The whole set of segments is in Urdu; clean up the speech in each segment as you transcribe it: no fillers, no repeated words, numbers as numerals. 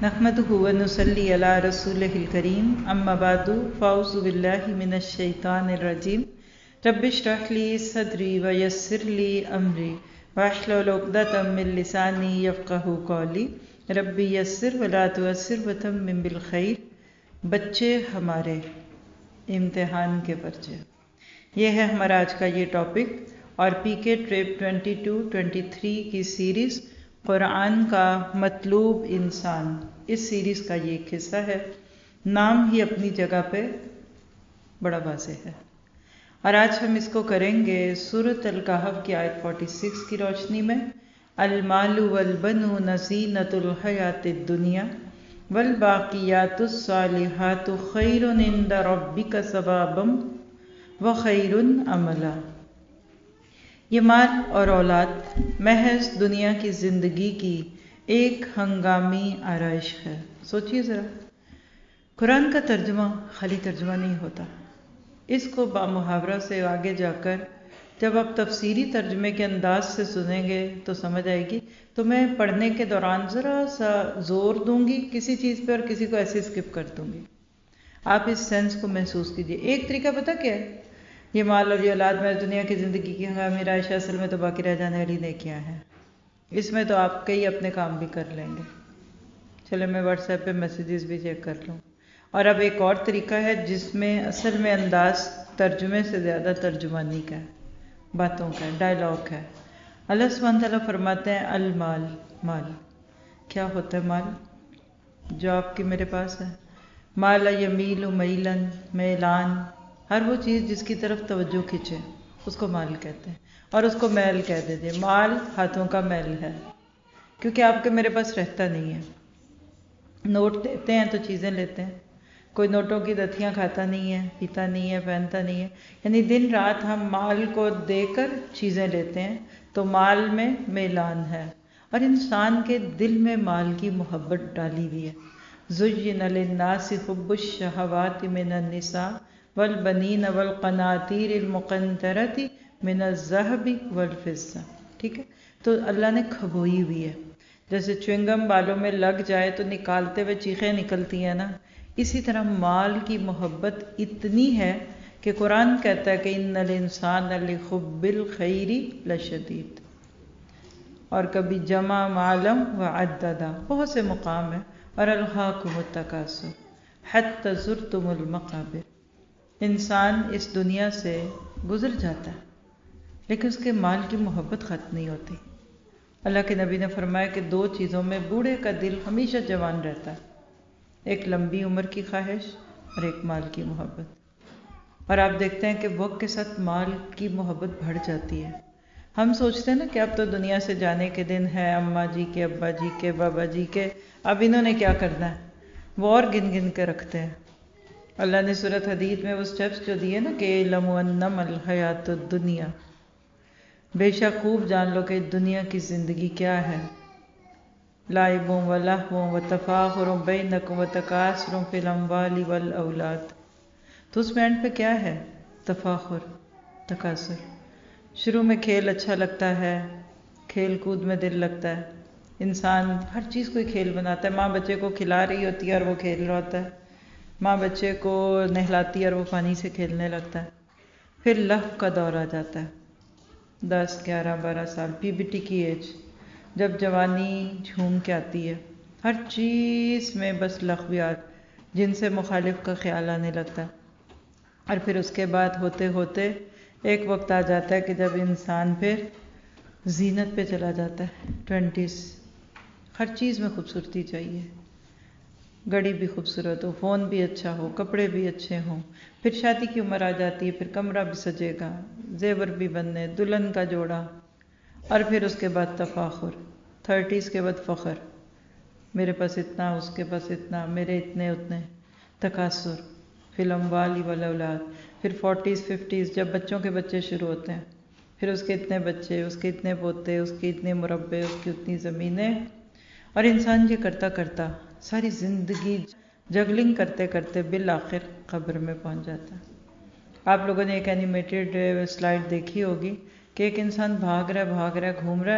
نحمدہ ونصلی علی رسولہ الکریم اما بعد فاعوذ باللہ من الشیطان الرجیم رب اشرح لی صدری ویسر لی امری واحلل عقدۃ من لسانی یفقہوا قولی رب یسر ولا تعسر وتمم بالخیر۔ بچے ہمارے امتحان کے پرچے، یہ ہے ہمارا آج کا یہ ٹاپک، اور پی کے ٹرپ 22-23 کی سیریز قرآن کا مطلوب انسان، اس سیریز کا یہ ایک حصہ ہے۔ نام ہی اپنی جگہ پہ بڑا واضح ہے، اور آج ہم اس کو کریں گے سورۃ الکہف کی آیت 46 کی روشنی میں۔ المال والبنون زینۃ الحیاۃ الدنیا والباقیات الصالحات خیر عند ربک ثوابا وخیر املا۔ یہ مال اور اولاد محض دنیا کی زندگی کی ایک ہنگامی آرائش ہے۔ سوچئے ذرا، قرآن کا ترجمہ خالی ترجمہ نہیں ہوتا، اس کو بامحاورہ سے آگے جا کر جب آپ تفسیری ترجمے کے انداز سے سنیں گے تو سمجھ آئے گی۔ تو میں پڑھنے کے دوران ذرا سا زور دوں گی کسی چیز پہ اور کسی کو ایسے اسکپ کر دوں گی، آپ اس سینس کو محسوس کیجئے۔ ایک طریقہ پتہ کیا ہے؟ یہ مال اور یہ اولاد میں دنیا کی زندگی کی ہنگامی رائش اصل میں تو باقی رہ جانے والی نیکیاں ہیں، اس میں تو آپ کئی اپنے کام بھی کر لیں گے۔ چلے میں واٹس ایپ پہ میسیجز بھی چیک کر لوں۔ اور اب ایک اور طریقہ ہے جس میں اصل میں انداز ترجمے سے زیادہ ترجمانی کا ہے، باتوں کا ہے، ڈائلاگ ہے۔ اللہ سبحانہ تعالیٰ فرماتے ہیں المال، مال کیا ہوتا ہے؟ مال جو آپ کے میرے پاس ہے، مال یمیل میلن، میلان، ہر وہ چیز جس کی طرف توجہ کھنچے اس کو مال کہتے ہیں، اور اس کو میل کہہ دیتے ہیں۔ مال ہاتھوں کا میل ہے، کیونکہ آپ کے میرے پاس رہتا نہیں ہے۔ نوٹ دیتے ہیں تو چیزیں لیتے ہیں، کوئی نوٹوں کی دتیاں کھاتا نہیں ہے، پیتا نہیں ہے، پہنتا نہیں ہے، یعنی دن رات ہم مال کو دے کر چیزیں لیتے ہیں، تو مال میں میلان ہے، اور انسان کے دل میں مال کی محبت ڈالی ہوئی ہے۔ زُيِّنَ لِلنَّاسِ حُبُّ الشَّهَوَاتِ مِنَ النِّسَاءِ والبنین والقناطیر المقنطرۃ من الذهب والفضہ۔ ٹھیک ہے، تو اللہ نے کھبوئی ہوئی ہے، جیسے چوئنگم بالوں میں لگ جائے تو نکالتے ہوئے چیخیں نکلتی ہیں نا، اسی طرح مال کی محبت اتنی ہے کہ قرآن کہتا ہے کہ ان الانسان لحب الخیر لشدید، اور کبھی جمع مالا وعددا، بہت سے مقام ہیں۔ اور الہاکم التکاثر حتی زرتم المقابر، انسان اس دنیا سے گزر جاتا ہے لیکن اس کے مال کی محبت ختم نہیں ہوتی۔ اللہ کے نبی نے فرمایا کہ دو چیزوں میں بوڑھے کا دل ہمیشہ جوان رہتا ہے، ایک لمبی عمر کی خواہش اور ایک مال کی محبت۔ اور آپ دیکھتے ہیں کہ وقت کے ساتھ مال کی محبت بڑھ جاتی ہے۔ ہم سوچتے ہیں نا کہ اب تو دنیا سے جانے کے دن ہے، اماں جی کے، ابا جی کے، بابا جی کے، اب انہوں نے کیا کرنا ہے، وہ اور گن گن کے رکھتے ہیں۔ اللہ نے سورۃ حدید میں وہ سٹیپس جو دیے نا کہ اعلموا انما الحیاۃ الدنیا، بے شک خوب جان لو کہ دنیا کی زندگی کیا ہے، لعب و لہو و تفاخر بینکم و تکاثر فی الاموال والاولاد۔ تو اس میں اینڈ پہ کیا ہے؟ تفاخر، تکاثر۔ شروع میں کھیل اچھا لگتا ہے، کھیل کود میں دل لگتا ہے، انسان ہر چیز کو کھیل بناتا ہے۔ ماں بچے کو کھلا رہی ہوتی ہے اور وہ کھیل رہا ہوتا ہے، ماں بچے کو نہلاتی ہے اور وہ پانی سے کھیلنے لگتا ہے۔ پھر لہو کا دور آ جاتا ہے، 10، 11، 12 سال، پیوبرٹی کی ایج، جب جوانی جھوم کے آتی ہے، ہر چیز میں بس لغویات، جن سے مخالف کا خیال آنے لگتا ہے۔ اور پھر اس کے بعد ہوتے ہوتے ایک وقت آ جاتا ہے کہ جب انسان پھر زینت پہ چلا جاتا ہے، 20s، ہر چیز میں خوبصورتی چاہیے، گھڑی بھی خوبصورت ہو، فون بھی اچھا ہو، کپڑے بھی اچھے ہوں، پھر شادی کی عمر آ جاتی ہے، پھر کمرہ بھی سجے گا، زیور بھی بننے، دلہن کا جوڑا، اور پھر اس کے بعد تفاخر، 30s کے بعد فخر، میرے پاس اتنا، اس کے پاس اتنا، میرے اتنے اتنے، تکاثر فی الاموال والاولاد۔ پھر 40s 50s جب بچوں کے بچے شروع ہوتے ہیں، پھر اس کے اتنے بچے، اس کے اتنے پوتے، اس کے اتنے مربع، اس کی اتنی زمینیں، اور انسان یہ کرتا کرتا ساری زندگی جگلنگ کرتے کرتے بالآخر قبر میں پہنچ جاتا ہے۔ آپ لوگوں نے ایک اینیمیٹڈ سلائیڈ دیکھی ہوگی کہ ایک انسان بھاگ رہا ہے، گھوم رہا ہے،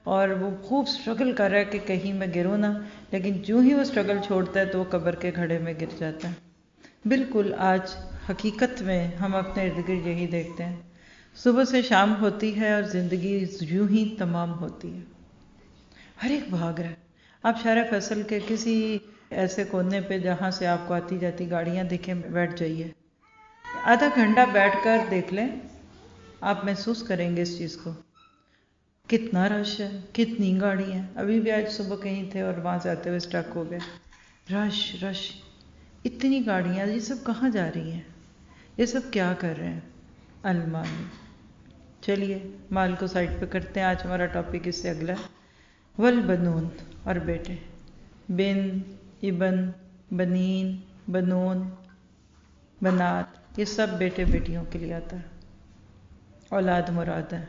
اور وہ خوب سٹرگل کر رہا ہے کہ کہیں میں گروں نہ، لیکن جو ہی وہ سٹرگل چھوڑتا ہے تو وہ قبر کے گھڑے میں گر جاتا ہے۔ بالکل آج حقیقت میں ہم اپنے ارد گرد یہی دیکھتے ہیں، صبح سے شام ہوتی ہے اور زندگی یوں ہی تمام ہوتی ہے، ہر ایک بھاگ رہا ہے۔ آپ شارع فیصل کے کسی ایسے کونے پہ جہاں سے آپ کو آتی جاتی گاڑیاں دکھیں بیٹھ جائیے، آدھا گھنٹہ بیٹھ کر دیکھ لیں، آپ محسوس کریں گے اس چیز کو، کتنا رش ہے، کتنی گاڑی ہیں۔ ابھی بھی آج صبح کہیں تھے اور وہاں سے آتے ہوئے اسٹک ہو گئے، رش رش، اتنی گاڑیاں، یہ سب کہاں جا رہی ہیں، یہ سب کیا کر رہے ہیں؟ المال۔ چلیے مال کو سائڈ پہ کرتے ہیں، آج ہمارا ٹاپک اس سے اگلا ہے، والبنون، اور بیٹے، بن، ابن، بنین، بنون، بنات، یہ سب بیٹے بیٹیوں کے لیے آتا ہے۔ اولاد مراد ہے،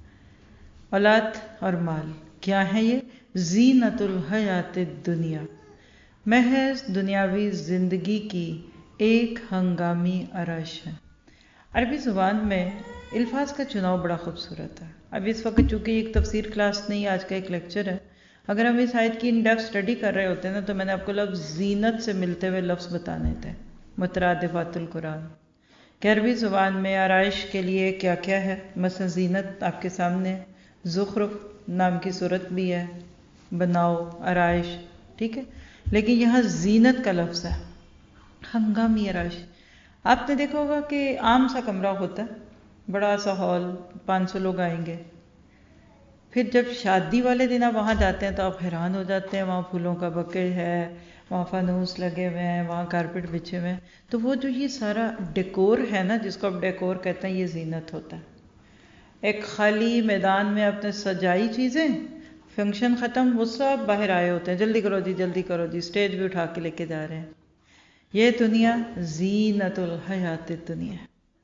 اولاد اور مال کیا ہے؟ یہ زینت الحیات الدنیا، محض دنیاوی زندگی کی ایک ہنگامی آرائش ہے۔ عربی زبان میں الفاظ کا چناؤ بڑا خوبصورت ہے۔ اب اس وقت چونکہ ایک تفسیر کلاس نہیں، آج کا ایک لیکچر ہے، اگر ہم اس آیت کی ان ڈیپتھ اسٹڈی کر رہے ہوتے ہیں نا تو میں نے آپ کو لفظ زینت سے ملتے ہوئے لفظ بتانے تھے، مترادفات القرآن، کہ عربی زبان میں آرائش کے لیے کیا کیا ہے۔ مثلا زینت آپ کے سامنے، زخرف نام کی صورت بھی ہے، بناؤ، آرائش، ٹھیک ہے، لیکن یہاں زینت کا لفظ ہے، ہنگامی آرائش۔ آپ نے دیکھا ہوگا کہ عام سا کمرہ ہوتا ہے، بڑا سا ہال، 500 لوگ آئیں گے، پھر جب شادی والے دن آپ وہاں جاتے ہیں تو آپ حیران ہو جاتے ہیں، وہاں پھولوں کا بکے ہے، وہاں فانوس لگے ہوئے ہیں، وہاں کارپٹ بچھے ہوئے ہیں، تو وہ جو یہ سارا ڈیکور ہے نا، جس کو آپ ڈیکور کہتے ہیں، یہ زینت ہوتا ہے۔ ایک خالی میدان میں آپ نے سجائی چیزیں، فنکشن ختم، وہ سب باہر آئے ہوتے ہیں، جلدی کرو جی جلدی کرو جی، سٹیج بھی اٹھا کے لے کے جا رہے ہیں۔ یہ دنیا زینت الحیات الدنیا،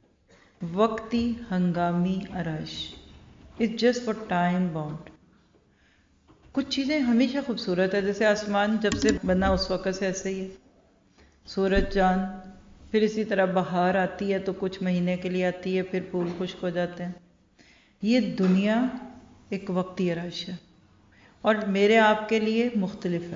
وقتی ہنگامی آرائش، it's just for time bound. کچھ چیزیں ہمیشہ خوبصورت ہے، جیسے آسمان جب سے بنا اس وقت سے ایسے ہی ہے، سورج چاند، پھر اسی طرح بہار آتی ہے تو کچھ مہینے کے لیے آتی ہے، پھر پھول خشک ہو جاتے ہیں۔ یہ دنیا ایک وقتی آرائش ہے، اور میرے آپ کے لیے مختلف ہے۔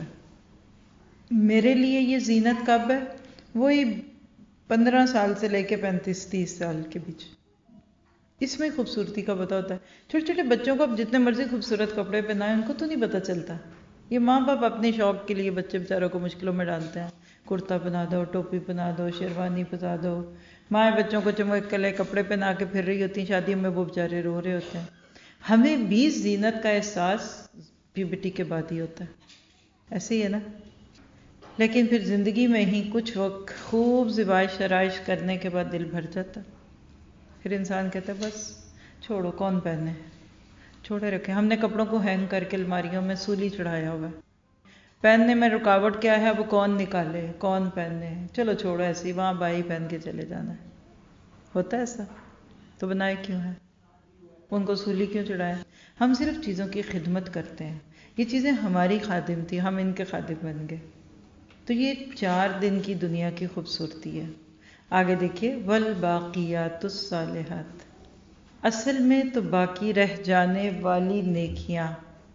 میرے لیے یہ زینت کب ہے؟ وہی 15 سال سے لے کے 35-30 سال کے بیچ، اس میں خوبصورتی کا پتہ ہوتا ہے۔ چھوٹے چھوٹے بچوں کو اب جتنے مرضی خوبصورت کپڑے پہنائیں، ان کو تو نہیں پتہ چلتا۔ یہ ماں باپ اپنے شوق کے لیے بچے بیچاروں کو مشکلوں میں ڈالتے ہیں، کرتا پہنا دو، ٹوپی پہنا دو، شیروانی پہنا دو، مائیں بچوں کو چمکلے کپڑے پہنا کے پھر رہی ہوتی ہیں، شادیوں میں وہ بیچارے رو رہے ہوتے ہیں۔ ہمیں بھی زینت کا احساس پیوبرٹی کے بعد ہی ہوتا ہے، ایسے ہی ہے نا؟ لیکن پھر زندگی میں ہی کچھ وقت خوب زیبائش آرائش کرنے کے بعد دل بھر جاتا، پھر انسان کہتا ہے بس چھوڑو، کون پہنے، چھوڑے رکھے۔ ہم نے کپڑوں کو ہینگ کر کے الماریوں میں سولی چڑھایا ہوا ہے، پہننے میں رکاوٹ کیا ہے، اب کون نکالے، کون پہنے، چلو چھوڑو ایسی، وہاں بائی پہن کے چلے جانا ہے۔ ہوتا ہے ایسا؟ تو بنائے کیوں ہے؟ ان کو سولی کیوں چڑھایا؟ ہم صرف چیزوں کی خدمت کرتے ہیں، یہ چیزیں ہماری خادم تھی، ہم ان کے خادم بن گئے۔ تو یہ 4 دن کی دنیا کی خوبصورتی ہے۔ آگے دیکھیے، والباقیات الصالحات، اصل میں تو باقی رہ جانے والی نیکیاں،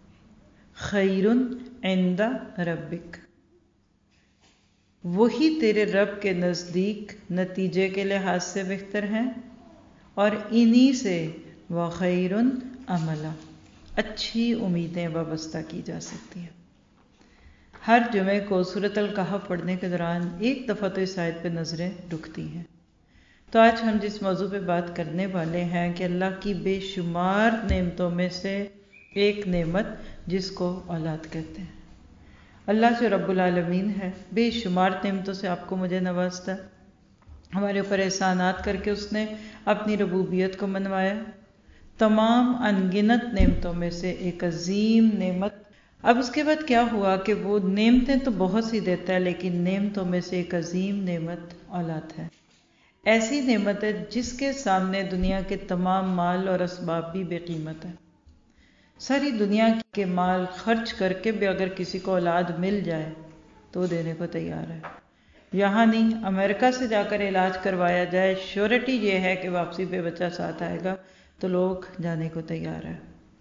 خیر عند ربک، وہی تیرے رب کے نزدیک نتیجے کے لحاظ سے بہتر ہیں، اور انہی سے وخیر عملا، اچھی امیدیں وابستہ کی جا سکتی ہیں۔ ہر جمعے کو سورۃ الکہف پڑھنے کے دوران ایک دفعہ تو اس آیت پہ نظریں رکتی ہیں۔ تو آج ہم جس موضوع پہ بات کرنے والے ہیں کہ اللہ کی بے شمار نعمتوں میں سے ایک نعمت جس کو اولاد کہتے ہیں۔ اللہ جو رب العالمین ہے، بے شمار نعمتوں سے آپ کو مجھے نوازتا ہے، ہمارے اوپر احسانات کر کے اس نے اپنی ربوبیت کو منوایا۔ تمام انگنت نعمتوں میں سے ایک عظیم نعمت، اب اس کے بعد کیا ہوا کہ وہ نعمتیں تو بہت سی دیتا ہے، لیکن نعمتوں میں سے ایک عظیم نعمت اولاد ہے۔ ایسی نعمت ہے جس کے سامنے دنیا کے تمام مال اور اسباب بھی بے قیمت ہے۔ ساری دنیا کے مال خرچ کر کے بھی اگر کسی کو اولاد مل جائے تو دینے کو تیار ہے۔ یہاں نہیں، امریکہ سے جا کر علاج کروایا جائے، شیورٹی یہ ہے کہ واپسی پہ بچہ ساتھ آئے گا، تو لوگ جانے کو تیار ہے۔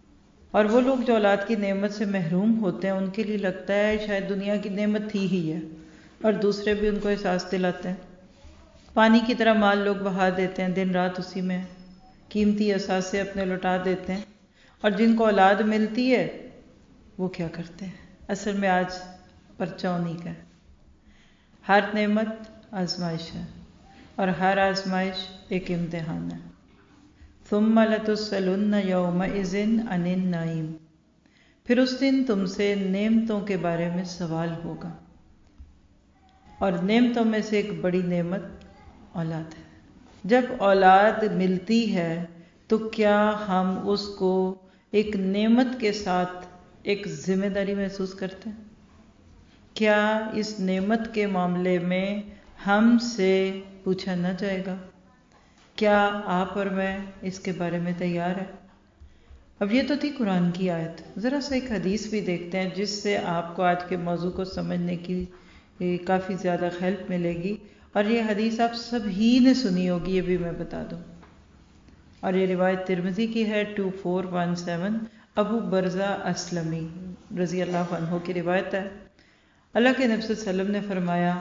اور وہ لوگ جو اولاد کی نعمت سے محروم ہوتے ہیں ان کے لیے لگتا ہے شاید دنیا کی نعمت تھی ہی ہے، اور دوسرے بھی ان کو احساس دلاتے ہیں۔ پانی کی طرح مال لوگ بہا دیتے ہیں، دن رات اسی میں قیمتی اثاثے اپنے لوٹا دیتے ہیں، اور جن کو اولاد ملتی ہے وہ کیا کرتے ہیں؟ اصل میں آج پرچہ انہی کا ہے۔ ہر نعمت آزمائش ہے، اور ہر آزمائش ایک امتحان ہے۔ ثم لتسألن یومئذ عن النعیم، پھر اس دن تم سے نعمتوں کے بارے میں سوال ہوگا، اور نعمتوں میں سے ایک بڑی نعمت اولاد ہے۔ جب اولاد ملتی ہے تو کیا ہم اس کو ایک نعمت کے ساتھ ایک ذمہ داری محسوس کرتے ہیں؟ کیا اس نعمت کے معاملے میں ہم سے پوچھا نہ جائے گا؟ کیا آپ اور میں اس کے بارے میں تیار ہیں؟ اب یہ تو تھی قرآن کی آیت، ذرا سا ایک حدیث بھی دیکھتے ہیں جس سے آپ کو آج کے موضوع کو سمجھنے کی کافی زیادہ ہیلپ ملے گی، اور یہ حدیث آپ سب ہی نے سنی ہوگی، یہ بھی میں بتا دوں۔ اور یہ روایت ترمذی کی ہے 2417، ابو برزہ اسلمی رضی اللہ عنہ کی روایت ہے۔ اللہ کے نبی صلی اللہ علیہ وسلم نے فرمایا،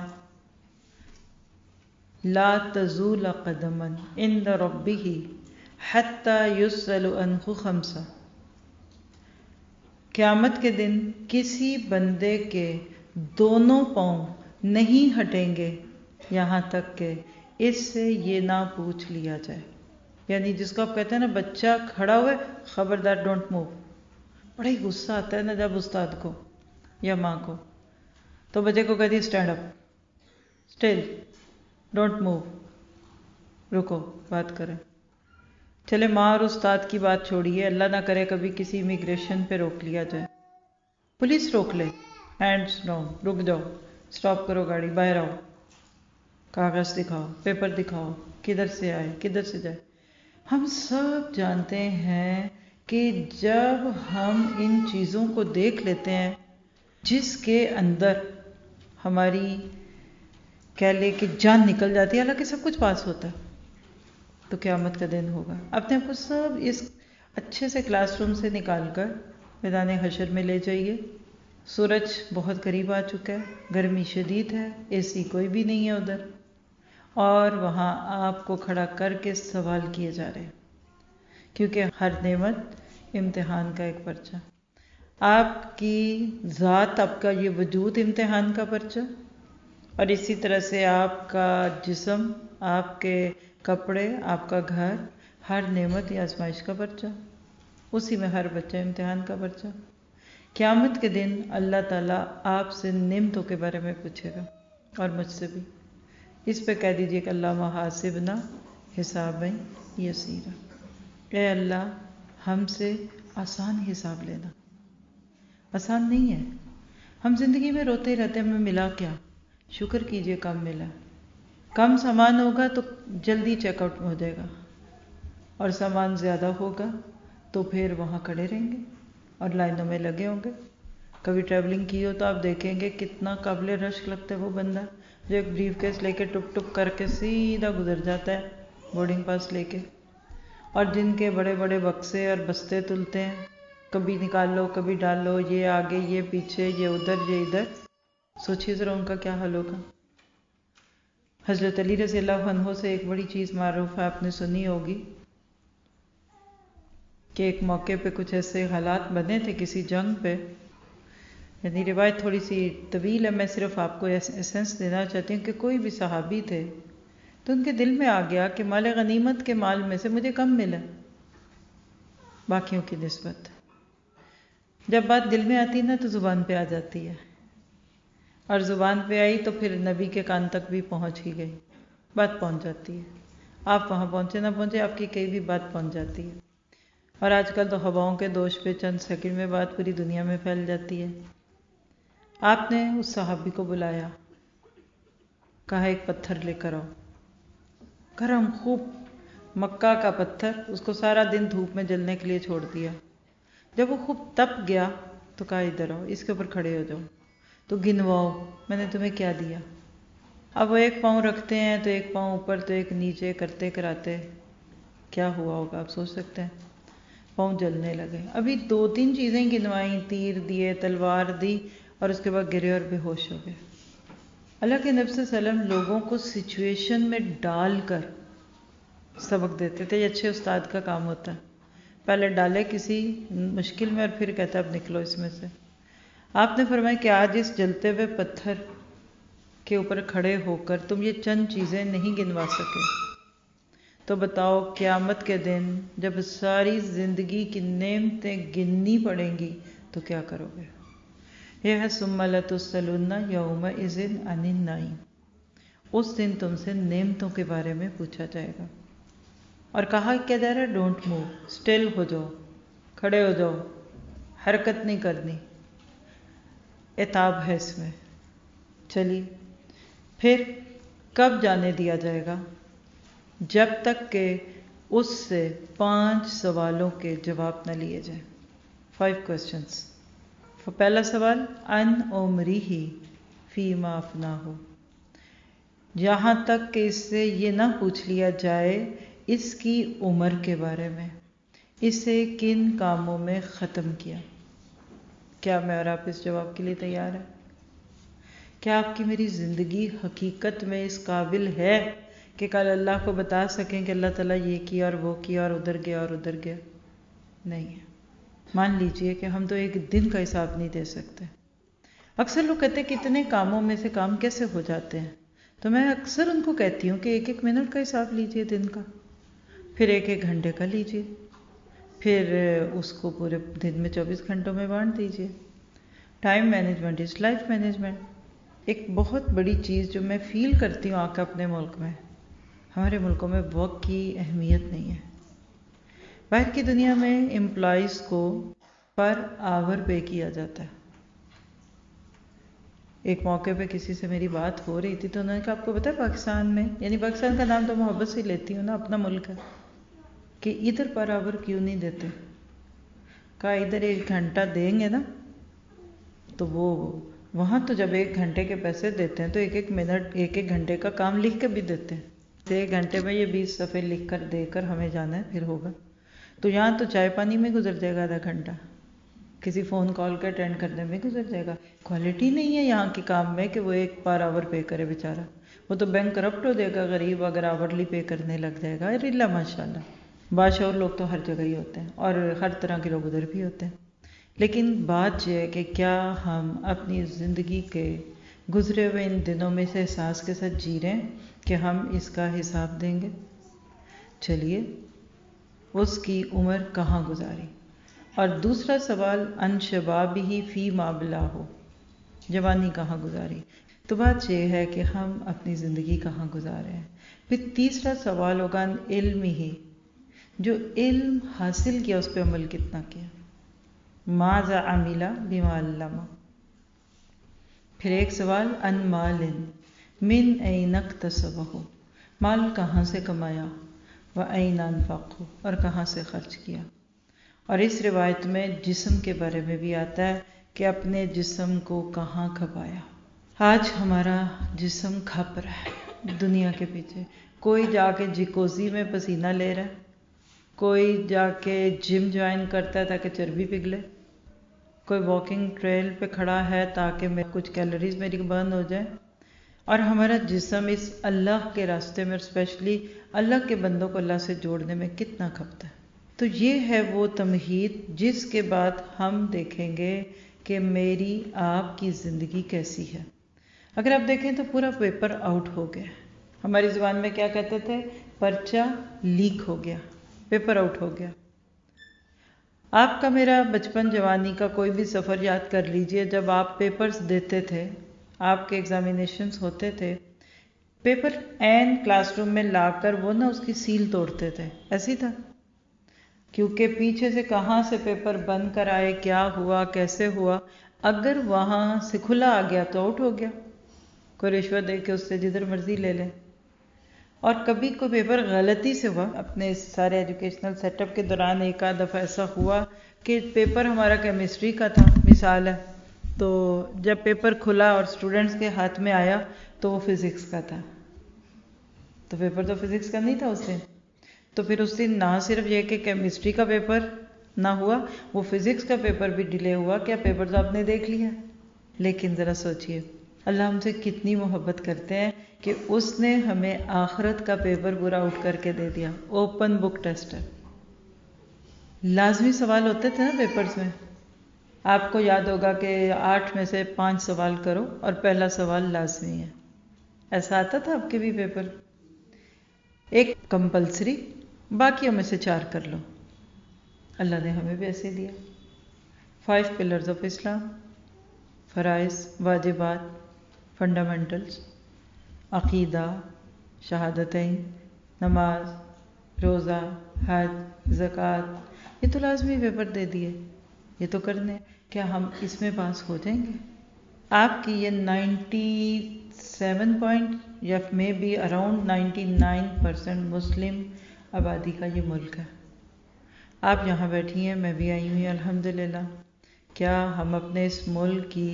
لا تزول قدما عند ربه حتى يسأل عنه خمسہ، قیامت کے دن کسی بندے کے دونوں پاؤں نہیں ہٹیں گے یہاں تک کہ اس سے یہ نہ پوچھ لیا جائے۔ یعنی جس کو آپ کہتے ہیں نا بچہ کھڑا ہوئے خبردار ڈونٹ موو، بڑا ہی غصہ آتا ہے نا جب استاد کو یا ماں کو تو بچے کو کہتی ہے stand up, still, don't move, رکو بات کریں۔ چلے ماں اور استاد کی بات چھوڑیے، اللہ نہ کرے کبھی کسی امیگریشن پہ روک لیا جائے، پولیس روک لے، ہینڈز ڈاؤن، رک جاؤ، سٹاپ کرو گاڑی، باہر آؤ، کاغذ دکھاؤ، پیپر دکھاؤ، کدھر سے آئے کدھر سے جائے۔ ہم سب جانتے ہیں کہ جب ہم ان چیزوں کو دیکھ لیتے ہیں جس کے اندر ہماری کہہ لے کہ جان نکل جاتی ہے، حالانکہ سب کچھ پاس ہوتا ہے، تو قیامت کا دن ہوگا۔ اپنے آپ کو سب اس اچھے سے کلاس روم سے نکال کر میدان حشر میں لے جائیے۔ سورج بہت قریب آ چکا ہے، گرمی شدید ہے، اے سی کوئی بھی نہیں ہے ادھر، اور وہاں آپ کو کھڑا کر کے سوال کیے جا رہے ہیں، کیونکہ ہر نعمت امتحان کا ایک پرچہ، آپ کی ذات، آپ کا یہ وجود امتحان کا پرچہ، اور اسی طرح سے آپ کا جسم، آپ کے کپڑے، آپ کا گھر، ہر نعمت یا آزمائش کا پرچہ، اسی میں ہر بچہ امتحان کا پرچہ۔ قیامت کے دن اللہ تعالیٰ آپ سے نعمتوں کے بارے میں پوچھے گا، اور مجھ سے بھی۔ اس پہ کہہ دیجئے کہ اللہم حاسبنا حسابا یسیرا، اے اللہ ہم سے آسان حساب لینا۔ آسان نہیں ہے، ہم زندگی میں روتے رہتے ہیں ہمیں ملا کیا، شکر کیجئے کم ملا۔ کم سامان ہوگا تو جلدی چیک آؤٹ ہو جائے گا، اور سامان زیادہ ہوگا تو پھر وہاں کھڑے رہیں گے اور لائنوں میں لگے ہوں گے۔ کبھی ٹریولنگ کی ہو تو آپ دیکھیں گے کتنا قابل رشک لگتا ہے وہ بندہ جو ایک بریف کیس لے کے ٹپ ٹپ کر کے سیدھا گزر جاتا ہے بورڈنگ پاس لے کے، اور جن کے بڑے بڑے بکسے اور بستے تلتے ہیں، کبھی نکال لو کبھی ڈال لو، یہ آگے یہ پیچھے، یہ ادھر یہ ادھر، سوچیے ذرا ان کا کیا حل ہوگا۔ حضرت علی رضی اللہ عنہ سے ایک بڑی چیز معروف ہے، آپ نے سنی ہوگی کہ ایک موقع پہ کچھ ایسے حالات بنے تھے کسی جنگ پہ، یعنی روایت تھوڑی سی طویل ہے، میں صرف آپ کو ایسنس دینا چاہتی ہوں کہ کوئی بھی صحابی تھے تو ان کے دل میں آ گیا کہ مال غنیمت کے مال میں سے مجھے کم ملا باقیوں کی نسبت۔ جب بات دل میں آتی نا تو زبان پہ آ جاتی ہے، اور زبان پہ آئی تو پھر نبی کے کان تک بھی پہنچ ہی گئی، بات پہنچ جاتی ہے، آپ وہاں پہنچے نہ پہنچے آپ کی کئی بھی بات پہنچ جاتی ہے۔ اور آج کل تو ہواؤں کے دوش پہ چند سیکنڈ میں بات پوری دنیا میں پھیل جاتی ہے۔ آپ نے اس صحابی کو بلایا، کہا ایک پتھر لے کر آؤ، گرم خوب مکہ کا پتھر، اس کو سارا دن دھوپ میں جلنے کے لیے چھوڑ دیا۔ جب وہ خوب تپ گیا تو کہا ادھر آؤ، اس کے اوپر کھڑے ہو جاؤ، تو گنواؤ میں نے تمہیں کیا دیا۔ اب وہ ایک پاؤں رکھتے ہیں تو ایک پاؤں اوپر تو ایک نیچے کرتے کراتے کیا ہوا ہوگا آپ سوچ سکتے ہیں۔ پاؤں جلنے لگے. ابھی 2-3 چیزیں گنوائیں، تیر دیے، تلوار دی، اور اس کے بعد گرے اور بے ہوش ہو گئے. اللہ کے نبی صلی اللہ علیہ وسلم لوگوں کو سچویشن میں ڈال کر سبق دیتے تھے. یہ اچھے استاد کا کام ہوتا ہے. پہلے ڈالے کسی مشکل میں اور پھر کہتا اب نکلو اس میں سے. آپ نے فرمایا کہ آج اس جلتے ہوئے پتھر کے اوپر کھڑے ہو کر تم یہ چند چیزیں نہیں گنوا سکے تو بتاؤ قیامت کے دن جب ساری زندگی کی نعمتیں گننی پڑیں گی تو کیا کرو گے؟ یہ ہے ثم لتسألن یومئذ عن النعیم. اس دن تم سے نعمتوں کے بارے میں پوچھا جائے گا. اور کہا کیا جا رہا ہے؟ ڈونٹ موو، اسٹل ہو جاؤ، کھڑے ہو جاؤ، حرکت نہیں کرنی. عتاب ہے اس میں. چلیے پھر کب جانے دیا جائے گا؟ جب تک کہ اس سے 5 سوالوں کے جواب نہ لیے جائیں. 5 questions. پہلا سوال ان عمرہ فیما افناہ، جہاں تک کہ اس سے یہ نہ پوچھ لیا جائے اس کی عمر کے بارے میں، اسے کن کاموں میں ختم کیا. کیا میں اور آپ اس جواب کے لیے تیار ہیں؟ کیا آپ کی میری زندگی حقیقت میں اس قابل ہے کہ کل اللہ کو بتا سکیں کہ اللہ تعالیٰ یہ کیا اور وہ کیا اور ادھر گیا اور ادھر گیا؟ نہیں ہے. مان لیجئے کہ ہم تو ایک دن کا حساب نہیں دے سکتے. اکثر لوگ کہتے ہیں کتنے کاموں میں سے کام کیسے ہو جاتے ہیں، تو میں اکثر ان کو کہتی ہوں کہ 1-1 منٹ کا حساب لیجئے دن کا، پھر 1-1 گھنٹے کا لیجئے، پھر اس کو پورے دن میں 24 گھنٹوں میں بانٹ دیجئے. Time management is life management. ایک بہت بڑی چیز جو میں فیل کرتی ہوں آ کے اپنے ملک میں، ہمارے ملکوں میں وقت کی اہمیت نہیں ہے. باہر کی دنیا میں امپلائیز کو پر آور پے کیا جاتا ہے. ایک موقع پہ کسی سے میری بات ہو رہی تھی تو انہوں نے کہا آپ کو پتہ ہے پاکستان میں، یعنی پاکستان کا نام تو محبت سے لیتی ہوں نا، اپنا ملک ہے، کہ ادھر پر آور کیوں نہیں دیتے؟ کہا ادھر 1 گھنٹہ دیں گے نا تو وہ وہاں تو جب 1 گھنٹے کے پیسے دیتے ہیں تو 1-1 منٹ 1-1 گھنٹے کا کام لکھ کے بھی دیتے ہیں. 1 گھنٹے میں یہ 20 صفحے لکھ کر دے کر ہمیں جانا ہے پھر ہوگا. تو یہاں تو چائے پانی میں گزر جائے گا آدھا گھنٹہ، کسی فون کال کا اٹینڈ کرنے میں گزر جائے گا. کوالٹی نہیں ہے یہاں کے کام میں کہ وہ 1 پر آور پے کرے بیچارہ. وہ تو بینک کرپٹ ہو جائے گا غریب اگر آورلی پے کرنے لگ جائے گا. ارے اللہ ماشاء اللہ، بادشاہ لوگ تو ہر جگہ ہی ہوتے ہیں اور ہر طرح کے لوگ ادھر بھی ہوتے ہیں. لیکن بات یہ ہے کہ کیا ہم اپنی زندگی کے گزرے ہوئے ان دنوں میں سے احساس کے ساتھ جی رہے ہیں کہ ہم اس کا حساب دیں گے؟ چلیے اس کی عمر کہاں گزاری. اور دوسرا سوال ان شبابہ فی ما ابلہ، جوانی کہاں گزاری. تو بات یہ ہے کہ ہم اپنی زندگی کہاں گزارے ہیں. پھر تیسرا سوال ہوگا ان علم ہی، جو علم حاصل کیا اس پہ عمل کتنا کیا. ماذا عمل بما علم. پھر ایک سوال ان مال من این اکتسبہ، مال کہاں سے کمایا، و این انفقہ، اور کہاں سے خرچ کیا. اور اس روایت میں جسم کے بارے میں بھی آتا ہے کہ اپنے جسم کو کہاں کھپایا. آج ہمارا جسم کھپ رہا ہے دنیا کے پیچھے. کوئی جا کے جیکوزی میں پسینہ لے رہا ہے، کوئی جا کے جم جوائن کرتا ہے تاکہ چربی پگھلے، کوئی واکنگ ٹریل پہ کھڑا ہے تاکہ میں کچھ کیلوریز میری برن ہو جائے. اور ہمارا جسم اس اللہ کے راستے میں، اسپیشلی اللہ کے بندوں کو اللہ سے جوڑنے میں کتنا کھپتا ہے. تو یہ ہے وہ تمہید جس کے بعد ہم دیکھیں گے کہ میری آپ کی زندگی کیسی ہے. اگر آپ دیکھیں تو پورا پیپر آؤٹ ہو گیا. ہماری زبان میں کیا کہتے تھے؟ پرچہ لیک ہو گیا، پیپر آؤٹ ہو گیا. آپ کا میرا بچپن جوانی کا کوئی بھی سفر یاد کر لیجئے. جب آپ پیپرز دیتے تھے، آپ کے ایگزامینیشنز ہوتے تھے، پیپر این کلاس روم میں لا کر وہ نا اس کی سیل توڑتے تھے. ایسی تھا کیونکہ پیچھے سے کہاں سے پیپر بند کر آئے، کیا ہوا، کیسے ہوا. اگر وہاں سے کھلا آ گیا تو آؤٹ ہو گیا. کوئی رشوت دے کے اس سے جدھر مرضی لے لیں. اور کبھی کوئی پیپر غلطی سے ہوا. اپنے اس سارے ایجوکیشنل سیٹ اپ کے دوران ایک آدھ دفعہ ایسا ہوا کہ پیپر ہمارا کیمسٹری کا تھا مثال ہے، تو جب پیپر کھلا اور اسٹوڈنٹس کے ہاتھ میں آیا تو وہ فزکس کا تھا. تو پیپر تو فزکس کا نہیں تھا اس دن. تو پھر اس دن نہ صرف یہ کہ کیمسٹری کا پیپر نہ ہوا، وہ فزکس کا پیپر بھی ڈیلے ہوا، کیا پیپر تو آپ نے دیکھ لیا. لیکن ذرا سوچئے اللہ ہم سے کتنی محبت کرتے ہیں کہ اس نے ہمیں آخرت کا پیپر پورا آؤٹ کر کے دے دیا. اوپن بک ٹیسٹ ہے. لازمی سوال ہوتے تھے نا پیپرز میں. آپ کو یاد ہوگا کہ 8 میں سے 5 سوال کرو اور پہلا سوال لازمی ہے. ایسا آتا تھا آپ کے بھی پیپر؟ ایک کمپلسری، باقیوں میں سے 4 کر لو. اللہ نے ہمیں بھی ایسے دیا. 5 پلرز آف اسلام، فرائض، واجبات، فنڈامنٹلز، عقیدہ، شہادتین، نماز، روزہ، حج، زکوٰۃ، یہ تو لازمی پیپر دے دیے، یہ تو کرنے. کیا ہم اس میں پاس ہو جائیں گے؟ آپ کی یہ 97 پوائنٹ یا میں بی اراؤنڈ 99% مسلم آبادی کا یہ ملک ہے. آپ یہاں بیٹھی ہیں، میں بھی آئی ہوئی الحمدللہ. کیا ہم اپنے اس ملک کی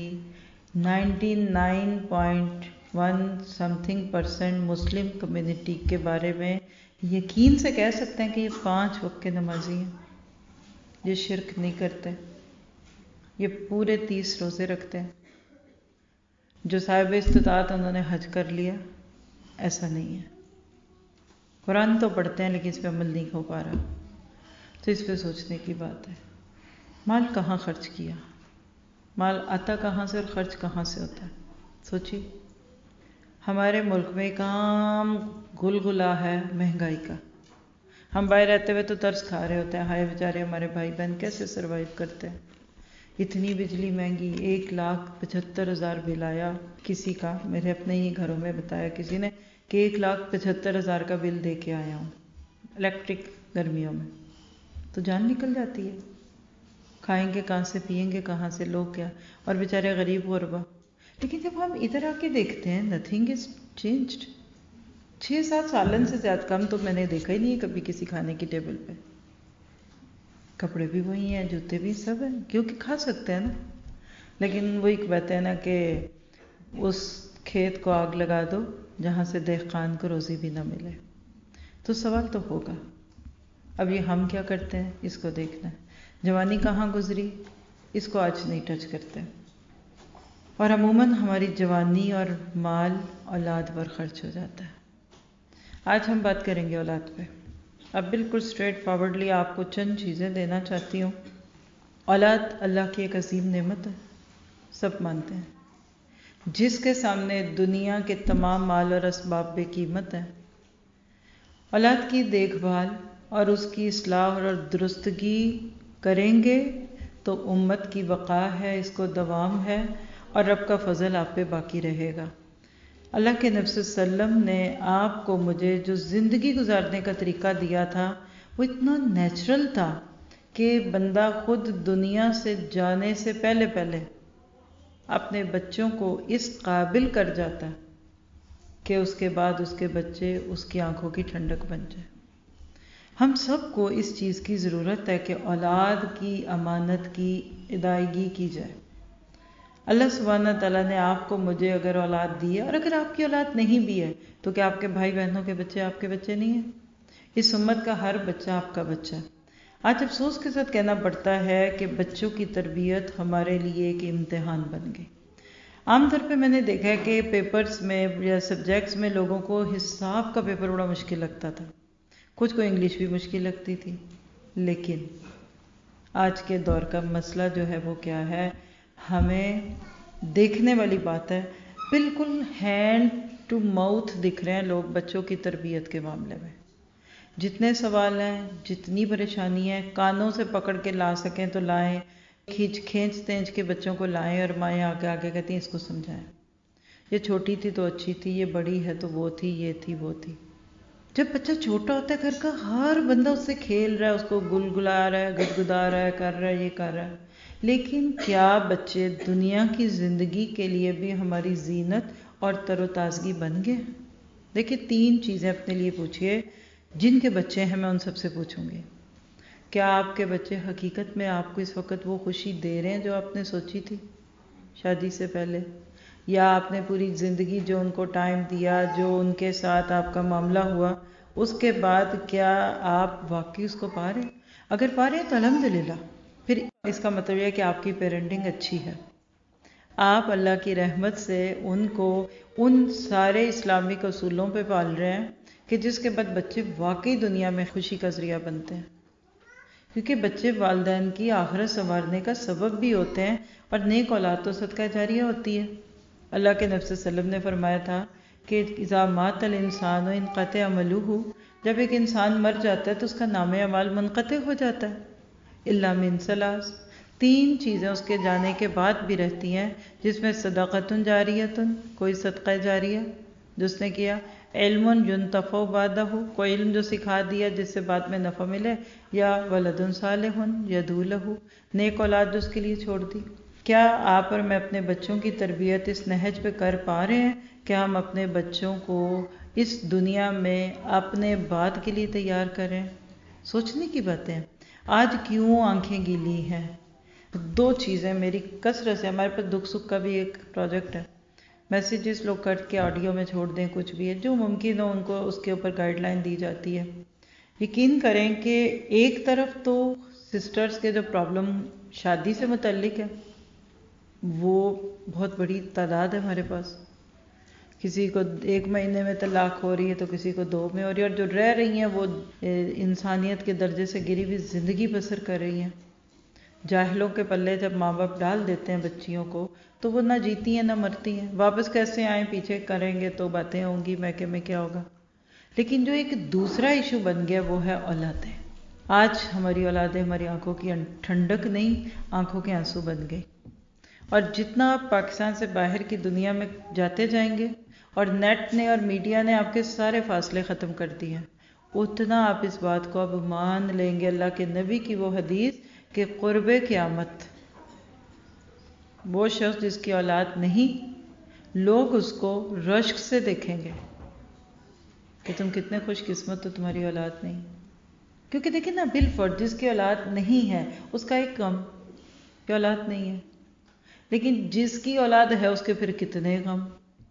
99.1% مسلم کمیونٹی کے بارے میں یقین سے کہہ سکتے ہیں کہ یہ 5 وقت کے نمازی ہیں، یہ شرک نہیں کرتے، یہ پورے 30 روزے رکھتے ہیں، جو صاحب استطاعت انہوں نے حج کر لیا؟ ایسا نہیں ہے. قرآن تو پڑھتے ہیں لیکن اس پہ عمل نہیں ہو پا رہا. تو اس پہ سوچنے کی بات ہے. مال کہاں خرچ کیا؟ مال آتا کہاں سے اور خرچ کہاں سے ہوتا ہے؟ سوچی. ہمارے ملک میں کام گلگلا ہے مہنگائی کا. ہم باہر رہتے ہوئے تو ترس کھا رہے ہوتے ہیں، ہائے بیچارے ہمارے بھائی بہن کیسے سروائیو کرتے ہیں. اتنی بجلی مہنگی، 1,75,000 بل آیا کسی کا، میرے اپنے ہی گھروں میں بتایا کسی نے کہ 1,75,000 کا بل دے کے آیا ہوں الیکٹرک گرمیوں میں. تو جان نکل جاتی ہے. کھائیں گے کہاں سے، پئیں گے کہاں سے، لوگ کیا، اور بیچارے غریب غربا. لیکن جب ہم ادھر آ کے دیکھتے ہیں نتھنگ از چینجڈ. 6-7 سالن سے زیادہ کم تو میں نے دیکھا ہی نہیں ہے کبھی کسی کھانے کی ٹیبل پہ. کپڑے بھی وہی ہیں، جوتے بھی سب ہیں، کیونکہ کھا سکتے ہیں نا. لیکن وہی کہتے ہیں نا کہ اس کھیت کو آگ لگا دو جہاں سے دہقان کو روزی بھی نہ ملے. تو سوال تو ہوگا. اب یہ ہم کیا کرتے ہیں اس کو دیکھنا ہے. جوانی کہاں گزری اس کو آج نہیں ٹچ کرتے، اور عموماً ہماری جوانی اور مال اولاد پر خرچ ہو جاتا ہے. آج ہم بات کریں گے اولاد پہ. اب بالکل اسٹریٹ فارورڈلی آپ کو چند چیزیں دینا چاہتی ہوں. اولاد اللہ کی ایک عظیم نعمت ہے، سب مانتے ہیں، جس کے سامنے دنیا کے تمام مال اور اسباب بے قیمت ہیں. اولاد کی دیکھ بھال اور اس کی اصلاح اور درستگی کریں گے تو امت کی بقا ہے، اس کو دوام ہے، اور رب کا فضل آپ پہ باقی رہے گا. اللہ کے نبی صلی اللہ علیہ وسلم نے آپ کو مجھے جو زندگی گزارنے کا طریقہ دیا تھا وہ اتنا نیچرل تھا کہ بندہ خود دنیا سے جانے سے پہلے اپنے بچوں کو اس قابل کر جاتا کہ اس کے بعد اس کے بچے اس کی آنکھوں کی ٹھنڈک بن جائے. ہم سب کو اس چیز کی ضرورت ہے کہ اولاد کی امانت کی ادائیگی کی جائے. اللہ سبحانہ تعالیٰ نے آپ کو مجھے اگر اولاد دی ہے، اور اگر آپ کی اولاد نہیں بھی ہے تو کیا آپ کے بھائی بہنوں کے بچے آپ کے بچے نہیں ہیں؟ اس امت کا ہر بچہ آپ کا بچہ ہے. آج افسوس کے ساتھ کہنا پڑتا ہے کہ بچوں کی تربیت ہمارے لیے ایک امتحان بن گئی. عام طور پہ میں نے دیکھا ہے کہ پیپرز میں یا سبجیکٹس میں لوگوں کو حساب کا پیپر بڑا مشکل لگتا تھا، کچھ کو انگلش بھی مشکل لگتی تھی. لیکن آج کے دور کا مسئلہ جو ہے وہ کیا ہے، ہمیں دیکھنے والی بات ہے، بالکل ہینڈ ٹو ماؤتھ دکھ رہے ہیں لوگ بچوں کی تربیت کے معاملے میں. جتنے سوال ہیں، جتنی پریشانی ہے، کانوں سے پکڑ کے لا سکیں تو لائیں، کھینچ کے بچوں کو لائیں، اور مائیں آگے کہتی ہیں اس کو سمجھائیں. یہ چھوٹی تھی تو اچھی تھی، یہ بڑی ہے تو وہ تھی، یہ تھی وہ تھی. جب بچہ چھوٹا ہوتا ہے گھر کا ہر بندہ اس سے کھیل رہا ہے، اس کو گلگلا رہا ہے، گدگدا رہا ہے، کر رہا ہے، یہ کر رہا ہے. لیکن کیا بچے دنیا کی زندگی کے لیے بھی ہماری زینت اور تر و تازگی بن گئے؟ دیکھیے 3 چیزیں اپنے لیے پوچھئے. جن کے بچے ہیں میں ان سب سے پوچھوں گی، کیا آپ کے بچے حقیقت میں آپ کو اس وقت وہ خوشی دے رہے ہیں جو آپ نے سوچی تھی شادی سے پہلے؟ یا آپ نے پوری زندگی جو ان کو ٹائم دیا، جو ان کے ساتھ آپ کا معاملہ ہوا، اس کے بعد کیا آپ واقعی اس کو پا رہے ہیں؟ اگر پا رہے ہیں تو الحمدللہ، پھر اس کا مطلب یہ ہے کہ آپ کی پیرنٹنگ اچھی ہے، آپ اللہ کی رحمت سے ان کو ان سارے اسلامک اصولوں پہ پال رہے ہیں کہ جس کے بعد بچے واقعی دنیا میں خوشی کا ذریعہ بنتے ہیں، کیونکہ بچے والدین کی آخرت سنوارنے کا سبب بھی ہوتے ہیں، اور نیک اولاد تو صدقہ جاریہ ہوتی ہے۔ اللہ کے نبی صلی اللہ علیہ وسلم نے فرمایا تھا کہ اذا مات الانسان انقطع عملہ، جب ایک انسان مر جاتا ہے تو اس کا نام اعمال منقطع ہو جاتا ہے، الا من ثلاث، 3 چیزیں اس کے جانے کے بعد بھی رہتی ہیں، جس میں صدقۃ جاریۃ، کوئی صدقہ جاریہ جس نے کیا، علم ینتفع بعدہ، کوئی علم جو سکھا دیا جس سے بعد میں نفع ملے، یا ولد صالح یدعو لہ، نیک اولاد جو اس کے لیے چھوڑ دی۔ کیا آپ اور میں اپنے بچوں کی تربیت اس نہج پہ کر پا رہے ہیں کہ ہم اپنے بچوں کو اس دنیا میں اپنے بعد کے لیے تیار کریں؟ سوچنے کی باتیں۔ آج کیوں آنکھیں گیلی ہیں؟ 2 چیزیں میری کثرت سے، ہمارے پاس دکھ سکھ کا بھی ایک پروجیکٹ ہے، میسیجز لوگ کٹ کے آڈیو میں چھوڑ دیں، کچھ بھی ہے جو ممکن ہو ان کو اس کے اوپر گائیڈ لائن دی جاتی ہے۔ یقین کریں کہ ایک طرف تو سسٹرز کے جو پرابلم شادی سے متعلق ہے وہ بہت بڑی تعداد ہے ہمارے پاس، کسی کو 1 مہینے میں طلاق ہو رہی ہے تو کسی کو 2 میں ہو رہی ہے، اور جو رہ رہی ہیں وہ انسانیت کے درجے سے گری ہوئی زندگی بسر کر رہی ہیں۔ جاہلوں کے پلے جب ماں باپ ڈال دیتے ہیں بچیوں کو تو وہ نہ جیتی ہیں نہ مرتی ہیں، واپس کیسے آئیں، پیچھے کریں گے تو باتیں ہوں گی، میکے میں کیا ہوگا۔ لیکن جو ایک دوسرا ایشو بن گیا وہ ہے اولادیں۔ آج ہماری اولادیں ہماری آنکھوں کی ٹھنڈک نہیں، آنکھوں کے آنسو بن گئی، اور جتنا آپ پاکستان سے باہر کی دنیا میں جاتے جائیں گے اور نیٹ نے اور میڈیا نے آپ کے سارے فاصلے ختم کر دیے ہیں، اتنا آپ اس بات کو اب مان لیں گے، اللہ کے نبی کی وہ حدیث کہ قرب قیامت وہ شخص جس کی اولاد نہیں، لوگ اس کو رشک سے دیکھیں گے کہ تم کتنے خوش قسمت ہو تمہاری اولاد نہیں۔ کیونکہ دیکھیں نا، بالفرض جس کی اولاد نہیں ہے اس کا ایک غم کہ اولاد نہیں ہے، لیکن جس کی اولاد ہے اس کے پھر کتنے غم،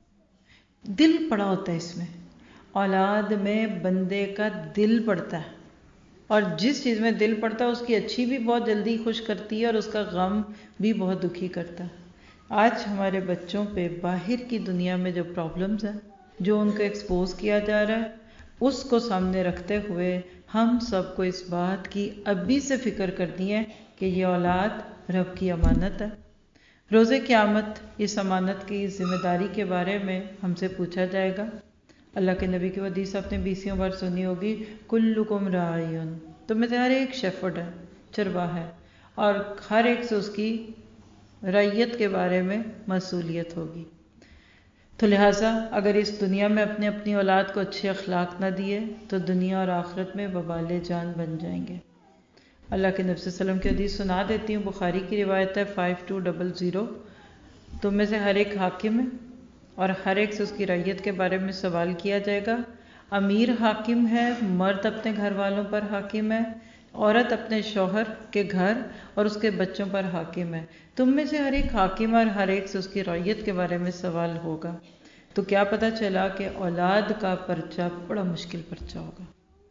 دل پڑا ہوتا ہے اس میں، اولاد میں بندے کا دل پڑتا ہے، اور جس چیز میں دل پڑتا ہے اس کی اچھی بھی بہت جلدی خوش کرتی ہے اور اس کا غم بھی بہت دکھی کرتا ہے۔ آج ہمارے بچوں پہ باہر کی دنیا میں جو پرابلمز ہیں، جو ان کو ایکسپوز کیا جا رہا ہے، اس کو سامنے رکھتے ہوئے ہم سب کو اس بات کی ابھی سے فکر کرنی ہے کہ یہ اولاد رب کی امانت ہے۔ روز قیامت اس امانت کی ذمہ داری کے بارے میں ہم سے پوچھا جائے گا۔ اللہ کے نبی کی حدیث آپ نے 20 بار سنی ہوگی، کلکم راعین، تم میں سے ہر ایک شیفرڈ ہے، چرواہا ہے، اور ہر ایک سے اس کی رعیت کے بارے میں مسئولیت ہوگی۔ تو لہٰذا اگر اس دنیا میں اپنی اپنی اولاد کو اچھے اخلاق نہ دیے تو دنیا اور آخرت میں وبال جان بن جائیں گے۔ اللہ کے نبی صلی اللہ علیہ وسلم کی حدیث سنا دیتی ہوں، بخاری کی روایت ہے 5200، تم میں سے ہر ایک حاکم ہے اور ہر ایک سے اس کی رعیت کے بارے میں سوال کیا جائے گا۔ امیر حاکم ہے، مرد اپنے گھر والوں پر حاکم ہے، عورت اپنے شوہر کے گھر اور اس کے بچوں پر حاکم ہے۔ تم میں سے ہر ایک حاکم اور ہر ایک سے اس کی رعیت کے بارے میں سوال ہوگا۔ تو کیا پتہ چلا کہ اولاد کا پرچہ بڑا مشکل پرچہ ہوگا۔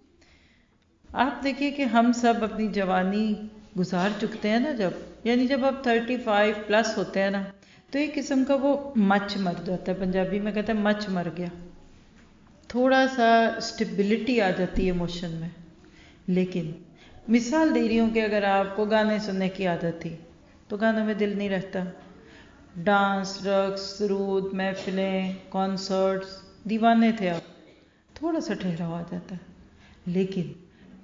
آپ دیکھیے کہ ہم سب اپنی جوانی گزار چکتے ہیں نا، جب آپ 35+ ہوتے ہیں نا تو ایک قسم کا وہ مچ مر جاتا ہے، پنجابی میں کہتے ہیں مچ مر گیا، تھوڑا سا اسٹیبلٹی آ جاتی ہے ایموشن میں۔ لیکن مثال دے رہی ہوں کہ اگر آپ کو گانے سننے کی عادت تھی تو گانوں میں دل نہیں رہتا، ڈانس، رقص، سرود، محفلیں، کانسرٹس، دیوانے تھے آپ، تھوڑا سا ٹھہراؤ آ جاتا ہے۔ لیکن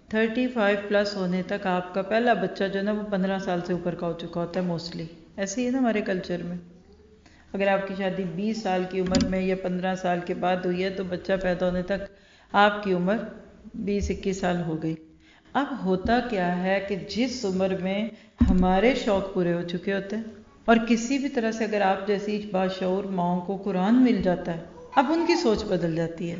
35+ ہونے تک آپ کا پہلا بچہ جو ہے نا وہ 15 سال سے اوپر کا ہو چکا ہوتا ہے موسٹلی، ایسے ہی ہے نا ہمارے کلچر میں۔ اگر آپ کی شادی 20 سال کی عمر میں یا 15 سال کے بعد ہوئی ہے تو بچہ پیدا ہونے تک آپ کی عمر 20-21 سال ہو گئی۔ اب ہوتا کیا ہے کہ جس عمر میں ہمارے شوق پورے ہو چکے ہوتے ہیں اور کسی بھی طرح سے اگر آپ جیسی باشعور ماؤں کو قرآن مل جاتا ہے، اب ان کی سوچ بدل جاتی ہے۔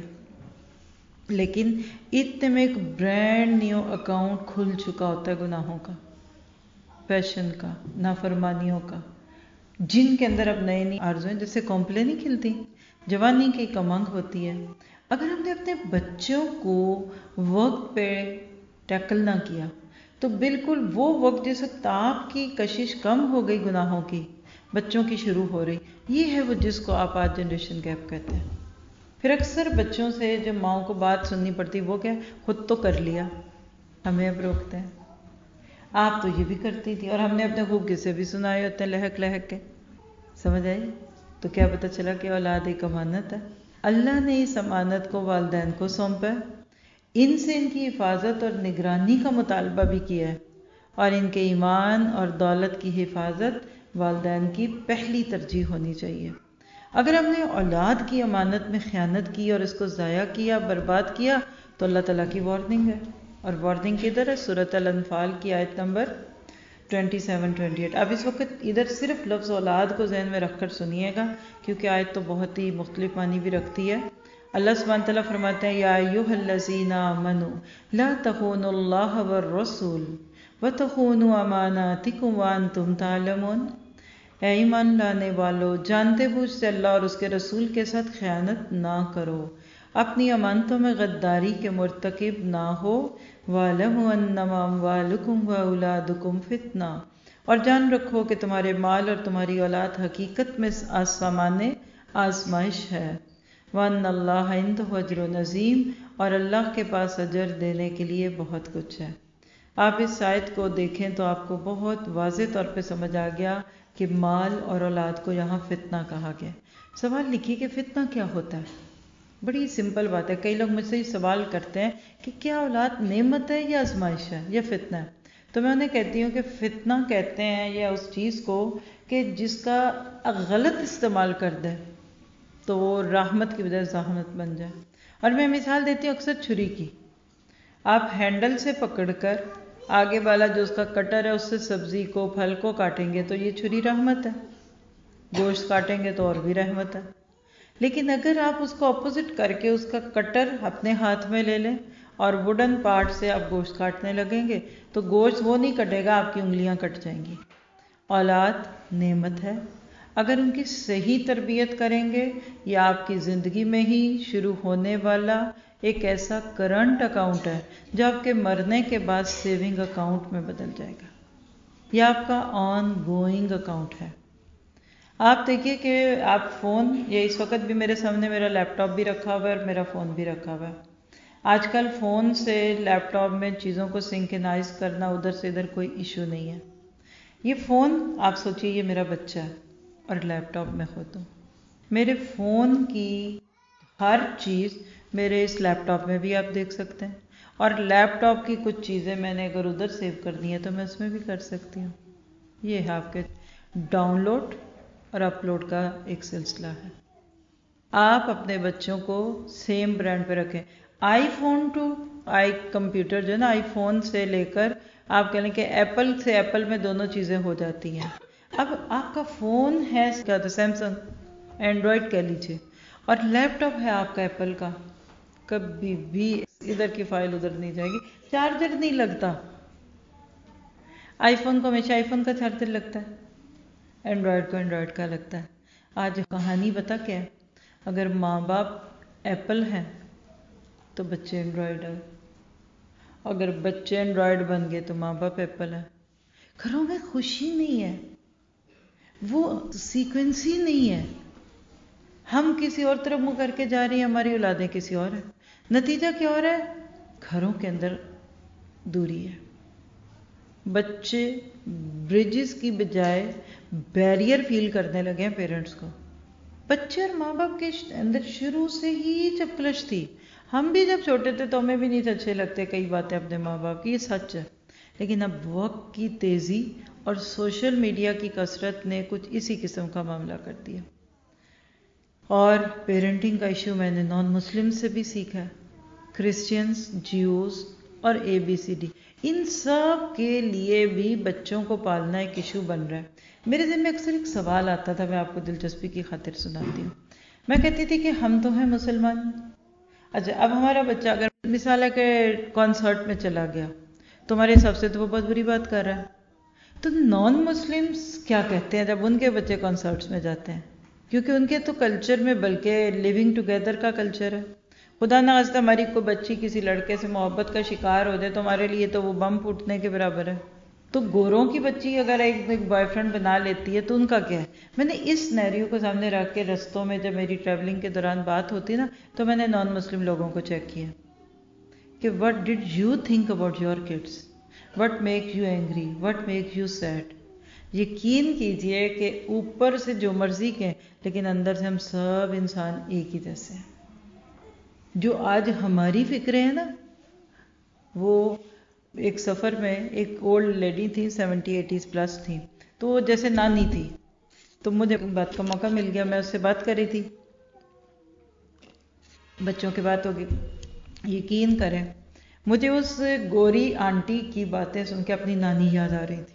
لیکن اتنے میں ایک برانڈ نیو اکاؤنٹ کھل چکا ہوتا ہے گناہوں کا، پیشن کا، نافرمانیوں کا، جن کے اندر اب نئی نئی آرزویں جیسے کونپلیں نہیں کھلتی، جوانی کی کمنگ ہوتی ہے۔ اگر ہم نے اپنے بچوں کو وقت پہ ٹیکل نہ کیا، تو بالکل وہ وقت جس وقت آپ کی کشش کم ہو گئی گناہوں کی، بچوں کی شروع ہو رہی، یہ ہے وہ جس کو آپ آج جنریشن گیپ کہتے ہیں۔ پھر اکثر بچوں سے جب ماؤں کو بات سننی پڑتی، وہ کیا خود تو کر لیا، ہمیں اب روکتے ہیں، آپ تو یہ بھی کرتی تھی، اور ہم نے اپنے خوب قصے بھی سنائے ہوتے ہیں لہک لہک کے۔ سمجھ آئی؟ تو کیا پتہ چلا کہ اولاد ایک امانت ہے، اللہ نے اس امانت کو والدین کو سونپا ہے، ان سے ان کی حفاظت اور نگرانی کا مطالبہ بھی کیا ہے، اور ان کے ایمان اور دولت کی حفاظت والدین کی پہلی ترجیح ہونی چاہیے۔ اگر ہم نے اولاد کی امانت میں خیانت کی اور اس کو ضائع کیا، برباد کیا، تو اللہ تعالیٰ کی وارننگ ہے، اور وارننگ کدھر ہے؟ سورۃ الانفال کی آیت نمبر 27-28۔ اب اس وقت ادھر صرف لفظ اولاد کو ذہن میں رکھ کر سنیے گا، کیونکہ آیت تو بہت ہی مختلف معنی بھی رکھتی ہے۔ اللہ سبحانہ تعالیٰ فرماتے ہیں، یا ایھا الذین آمنوا لا تخونوا اللہ والرسول وتخونوا اماناتکم وانتم تعلمون۔ اے ایمان لانے والو، جانتے بوجھ سے اللہ اور اس کے رسول کے ساتھ خیانت نہ کرو، اپنی امانتوں میں غداری کے مرتکب نہ ہو۔ وَاعْلَمُوا أَنَّمَا أَمْوَالُكُمْ وَأَوْلَادُكُمْ فِتْنَةٌ، اور جان رکھو کہ تمہارے مال اور تمہاری اولاد حقیقت میں سامان آزمائش ہے۔ وَأَنَّ اللَّهَ عِندَهُ أَجْرٌ عَظِيمٌ، اور اللہ کے پاس اجر دینے کے لیے بہت کچھ ہے۔ آپ اس آیت کو دیکھیں تو آپ کو بہت واضح طور پہ سمجھ آ گیا کہ مال اور اولاد کو یہاں فتنہ کہا گیا۔ سوال لکھیے کہ فتنہ کیا ہوتا ہے؟ بڑی سمپل بات ہے، کئی لوگ مجھ سے ہی سوال کرتے ہیں کہ کیا اولاد نعمت ہے یا آزمائش ہے یا فتنہ ہے؟ تو میں انہیں کہتی ہوں کہ فتنہ کہتے ہیں یا اس چیز کو کہ جس کا غلط استعمال کر دے تو وہ رحمت کی بجائے زحمت بن جائے۔ اور میں مثال دیتی ہوں اکثر چھری کی، آپ ہینڈل سے پکڑ کر آگے والا جو اس کا کٹر ہے اس سے سبزی کو پھل کو کاٹیں گے تو یہ چھری رحمت ہے، گوشت کاٹیں گے تو اور بھی رحمت ہے۔ لیکن اگر آپ اس کو اپوزٹ کر کے اس کا کٹر اپنے ہاتھ میں لے لیں اور ووڈن پارٹ سے آپ گوشت کاٹنے لگیں گے تو گوشت وہ نہیں کٹے گا، آپ کی انگلیاں کٹ جائیں گی۔ اولاد نعمت ہے، اگر ان کی صحیح تربیت کریں گے، یا آپ کی زندگی میں ہی شروع ہونے والا ایک ایسا کرنٹ اکاؤنٹ ہے جو آپ کے مرنے کے بعد سیونگ اکاؤنٹ میں بدل جائے گا، یہ آپ کا آن گوئنگ اکاؤنٹ ہے۔ آپ دیکھیے کہ آپ فون، یہ اس وقت بھی میرے سامنے میرا لیپ ٹاپ بھی رکھا ہوا ہے اور میرا فون بھی رکھا ہوا ہے۔ آج کل فون سے لیپ ٹاپ میں چیزوں کو سنکرنائز کرنا ادھر سے ادھر کوئی ایشو نہیں ہے۔ یہ فون آپ سوچیے یہ میرا بچہ ہے اور لیپ ٹاپ میں خود ہوں، میرے فون کی ہر چیز میرے اس لیپ ٹاپ میں بھی آپ دیکھ سکتے ہیں، اور لیپ ٹاپ کی کچھ چیزیں میں نے اگر ادھر سیو کرنی ہے تو میں اس میں بھی کر سکتی ہوں۔ یہ ہے آپ کے ڈاؤن لوڈ اور اپلوڈ کا ایک سلسلہ ہے۔ آپ اپنے بچوں کو سیم برانڈ پہ رکھیں، iPhone to I computer جو ہے نا، آئی فون سے لے کر آپ کہہ لیں کہ ایپل سے ایپل میں دونوں چیزیں ہو جاتی ہیں۔ اب آپ کا فون ہے کیا تو سیمسنگ، اینڈرائڈ کہہ لیجیے، اور لیپ ٹاپ ہے آپ کا ایپل کا، کبھی بھی ادھر کی فائل ادھر نہیں جائے گی، چارجر نہیں لگتا۔ آئی فون کو ہمیشہ آئی فون کا چارجر لگتا ہے، اینڈرائڈ کو اینڈرائڈ کا لگتا ہے۔ آج کہانی بتا کیا ہے، اگر ماں باپ ایپل ہیں تو بچے اینڈرائڈ ہیں، اگر بچے اینڈرائڈ بن گئے تو ماں باپ ایپل ہیں۔ گھروں میں خوشی نہیں ہے، وہ سیکوینسی نہیں ہے، ہم کسی اور طرف منہ کر کے جا رہی ہیں، ہماری اولادیں کسی اور ہیں، نتیجہ کیا ہو رہا ہے؟ گھروں کے اندر دوری ہے، بچے برجز کی بجائے بیریئر فیل کرنے لگے ہیں پیرنٹس کو۔ بچے اور ماں باپ کے اندر شروع سے ہی چپکلش تھی، ہم بھی جب چھوٹے تھے تو ہمیں بھی نہیں اچھے لگتے کئی باتیں اپنے ماں باپ کی، یہ سچ ہے۔ لیکن اب وقت کی تیزی اور سوشل میڈیا کی کثرت نے کچھ اسی قسم کا معاملہ کر دیا، اور پیرنٹنگ کا ایشو میں نے نان مسلم سے بھی سیکھا ہے، کرسچنز، جیوز اور ABCD، ان سب کے لیے بھی بچوں کو پالنا ایک ایشو بن رہا ہے۔ میرے ذہن میں اکثر ایک سوال آتا تھا، میں آپ کو دلچسپی کی خاطر سناتی ہوں۔ میں کہتی تھی کہ ہم تو ہیں مسلمان، اچھا اب ہمارا بچہ اگر مثال ہے کہ کانسرٹ میں چلا گیا تو ہمارے حساب سے تو وہ بہت بری بات کر رہا ہے، تو نان مسلمز کیا کہتے ہیں جب ان کے بچے کانسرٹس میں جاتے ہیں؟ کیونکہ ان کے تو کلچر میں بلکہ لیونگ ٹوگیدر کا کلچر ہے، خدا نہ خواستہ ہماری کوئی بچی کسی لڑکے سے محبت کا شکار ہو جائے تو ہمارے لیے تو وہ بم پھوٹنے کے برابر ہے. تو گوروں کی بچی اگر ایک بوائے فرینڈ بنا لیتی ہے تو ان کا کیا ہے. میں نے اس سینیریو کو سامنے رکھ کے رستوں میں جب میری ٹریولنگ کے دوران بات ہوتی نا تو میں نے نان مسلم لوگوں کو چیک کیا کہ what did you think about your kids, what make you angry, what make you sad. یقین کیجئے کہ اوپر سے جو مرضی کہیں لیکن اندر سے ہم سب انسان ایک ہی جیسے ہیں. جو آج ہماری فکریں ہیں نا, وہ ایک سفر میں ایک اولڈ لیڈی تھی 70-80 پلس تھی, تو وہ جیسے نانی تھی, تو مجھے بات کا موقع مل گیا, میں اس سے بات کر رہی تھی, بچوں کی بات ہوگی. یقین کریں مجھے اس گوری آنٹی کی باتیں سن کے اپنی نانی یاد آ رہی تھی.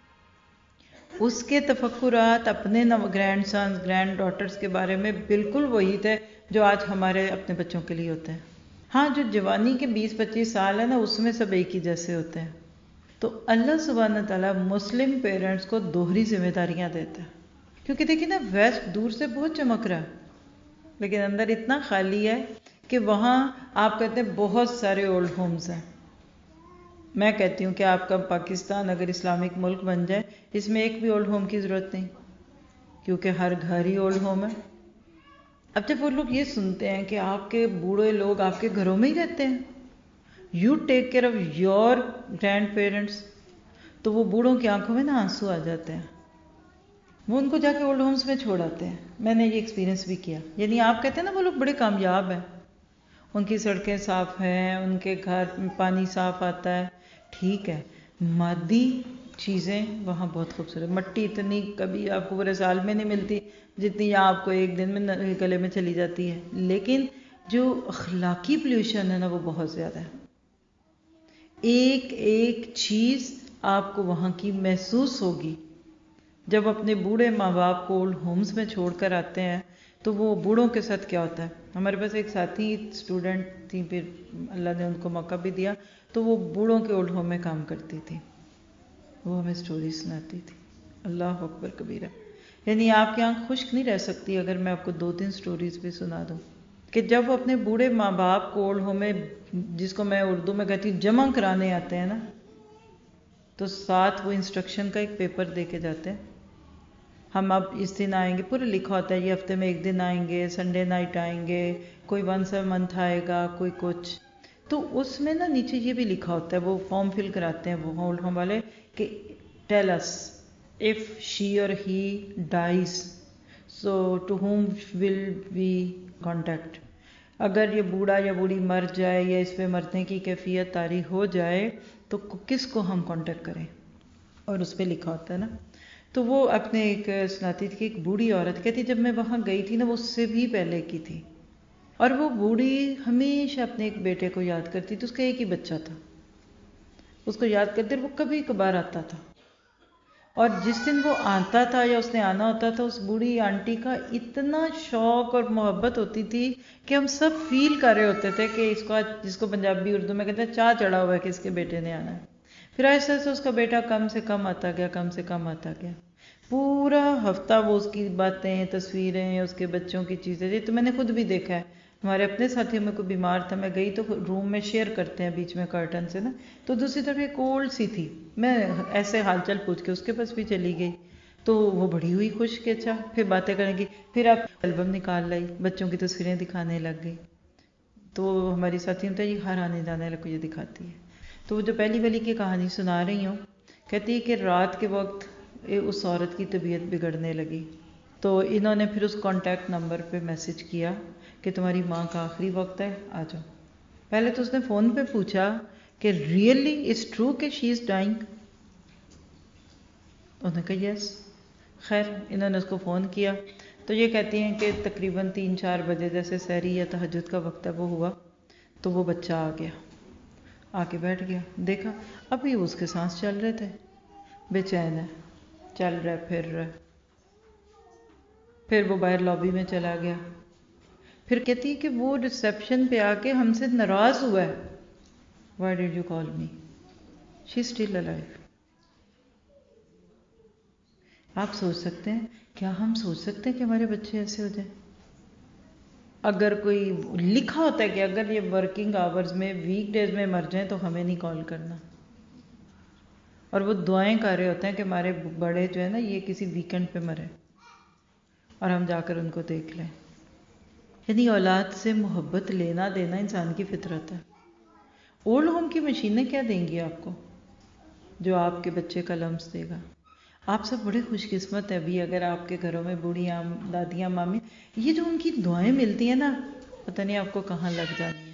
اس کے تفکرات اپنے گرینڈ سنز گرینڈ ڈاٹرز کے بارے میں بالکل وہی تھے جو آج ہمارے اپنے بچوں کے لیے ہوتے ہیں. ہاں, جو جوانی کے 20-25 سال ہیں نا اس میں سب ایک ہی جیسے ہوتے ہیں. تو اللہ سبحانہ تعالیٰ مسلم پیرنٹس کو دوہری ذمہ داریاں دیتا ہے, کیونکہ دیکھیں نا ویسٹ دور سے بہت چمک رہا ہے لیکن اندر اتنا خالی ہے کہ وہاں آپ کہتے ہیں بہت سارے اولڈ ہومز ہیں. میں کہتی ہوں کہ آپ کا پاکستان اگر اسلامک ملک بن جائے اس میں ایک بھی اولڈ ہوم کی ضرورت نہیں, کیونکہ ہر گھر ہی اولڈ ہوم ہے. اب جب وہ لوگ یہ سنتے ہیں کہ آپ کے بوڑھے لوگ آپ کے گھروں میں ہی رہتے ہیں, you take care of your grandparents, تو وہ بوڑھوں کی آنکھوں میں نا آنسو آ جاتے ہیں, وہ ان کو جا کے اولڈ ہومز میں چھوڑ آتے ہیں. میں نے یہ ایکسپیرینس بھی کیا. یعنی آپ کہتے ہیں نا وہ لوگ بڑے کامیاب ہیں, ان کی سڑکیں صاف ہیں, ان کے گھر میں پانی صاف آتا ہے, ٹھیک ہے, مادی چیزیں وہاں بہت خوبصورت. مٹی اتنی کبھی آپ کو پورے سال میں نہیں ملتی جتنی آپ کو ایک دن میں گلے میں چلی جاتی ہے, لیکن جو اخلاقی پلیوشن ہے نا وہ بہت زیادہ ہے. ایک ایک چیز آپ کو وہاں کی محسوس ہوگی. جب اپنے بوڑھے ماں باپ کو اولڈ ہومز میں چھوڑ کر آتے ہیں تو وہ بوڑھوں کے ساتھ کیا ہوتا ہے. ہمارے پاس ایک ساتھی اسٹوڈنٹ تھی, پھر اللہ نے ان کو موقع بھی دیا, تو وہ بوڑھوں کے اولڈ ہوم میں کام کرتی تھی. وہ ہمیں سٹوری سناتی تھی. اللہ اکبر کبیرہ. یعنی آپ کی آنکھ خشک نہیں رہ سکتی اگر میں آپ کو 2-3 سٹوریز بھی سنا دوں کہ جب وہ اپنے بوڑھے ماں باپ کو اولڈ ہوم میں, جس کو میں اردو میں کہتی ہوں جمع کرانے آتے ہیں نا, تو ساتھ وہ انسٹرکشن کا ایک پیپر دے کے جاتے ہیں. ہم اب اس دن آئیں گے, پورا لکھا ہوتا ہے یہ ہفتے میں ایک دن آئیں گے, سنڈے نائٹ آئیں گے, کوئی ونس اے منتھ آئے گا, کوئی کچھ. تو اس میں نا نیچے یہ بھی لکھا ہوتا ہے, وہ فارم فل کراتے ہیں وہ اولڈ ہوم والے کہ tell us if she or he dies so to whom will we contact. اگر یہ بوڑھا یا بوڑھی مر جائے یا اس پہ مرنے کی کیفیت طاری ہو جائے تو کس کو ہم کانٹیکٹ کریں, اور اس پہ لکھا ہوتا ہے نا. تو وہ اپنے ایک سناتی تھی کہ ایک بوڑھی عورت کہتی جب میں وہاں گئی تھی نا وہ اس سے بھی پہلے کی تھی, اور وہ بوڑھی ہمیشہ اپنے ایک بیٹے کو یاد کرتی تھی. اس کا ایک ہی بچہ تھا, اس کو یاد کرتے وہ کبھی کبھار آتا تھا, اور جس دن وہ آتا تھا یا اس نے آنا ہوتا تھا اس بوڑھی آنٹی کا اتنا شوق اور محبت ہوتی تھی کہ ہم سب فیل کر رہے ہوتے تھے کہ اس کو, جس کو پنجابی اردو میں کہتے ہیں چاہ چڑھا ہوا ہے کہ اس کے بیٹے نے آنا ہے. پھر آہستہ آہستہ اس کا بیٹا کم سے کم آتا گیا, کم سے کم آتا گیا. پورا ہفتہ وہ اس کی باتیں, تصویریں, اس کے بچوں کی چیزیں, یہ تو میں نے خود بھی دیکھا ہے. ہمارے اپنے ساتھیوں میں کوئی بیمار تھا, میں گئی تو روم میں شیئر کرتے ہیں بیچ میں کرٹن سے نا, تو دوسری طرف ایک اولڈ سی تھی, میں ایسے حال چال پوچھ کے اس کے پاس بھی چلی گئی, تو وہ بڑی ہوئی خوش کہ اچھا پھر باتیں کریں گی. پھر آپ البم نکال لائی, بچوں کی تصویریں دکھانے لگ گئی. تو ہماری ساتھی ہوتا ہے یہ ہر آنے جانے والے کو یہ دکھاتی ہے. تو وہ جو پہلی والی کی کہانی سنا رہی ہوں, کہتی ہے کہ رات کے وقت اس عورت کی طبیعت بگڑنے لگی, تو انہوں نے پھر اس کانٹیکٹ نمبر پہ میسج کیا کہ تمہاری ماں کا آخری وقت ہے, آ جاؤ. پہلے تو اس نے فون پہ پوچھا کہ ریئلی از ٹرو کہ شی از ڈائنگ, انہوں نے کہا یس. خیر انہوں نے اس کو فون کیا تو یہ کہتی ہیں کہ تقریباً 3-4 بجے جیسے سحری یا تہجد کا وقت ہے وہ ہوا, تو وہ بچہ آ گیا, آ کے بیٹھ گیا. دیکھا ابھی اس کے سانس چل رہے تھے, بے چین ہے, چل رہا ہے, پھر رہا. پھر وہ باہر لابی میں چلا گیا. پھر کہتی ہے کہ وہ ریسیپشن پہ آ کے ہم سے ناراض ہوا ہے. Why did you call me, she is still alive. آپ سوچ سکتے ہیں, کیا ہم سوچ سکتے ہیں کہ ہمارے بچے ایسے ہو جائیں؟ اگر کوئی لکھا ہوتا ہے کہ اگر یہ ورکنگ آورز میں ویک ڈیز میں مر جائیں تو ہمیں نہیں کال کرنا، اور وہ دعائیں کر رہے ہوتے ہیں کہ ہمارے بڑے جو ہے نا یہ کسی ویکنڈ پہ مرے اور ہم جا کر ان کو دیکھ لیں۔ یعنی اولاد سے محبت لینا دینا انسان کی فطرت ہے۔ اولڈ ہوم کی مشینیں کیا دیں گی آپ کو جو آپ کے بچے کا لمس دے گا؟ آپ سب بڑے خوش قسمت ہیں بھی اگر آپ کے گھروں میں بوڑھیاں، دادیاں، مامی، یہ جو ان کی دعائیں ملتی ہیں نا، پتہ نہیں آپ کو کہاں لگ جاتی ہیں۔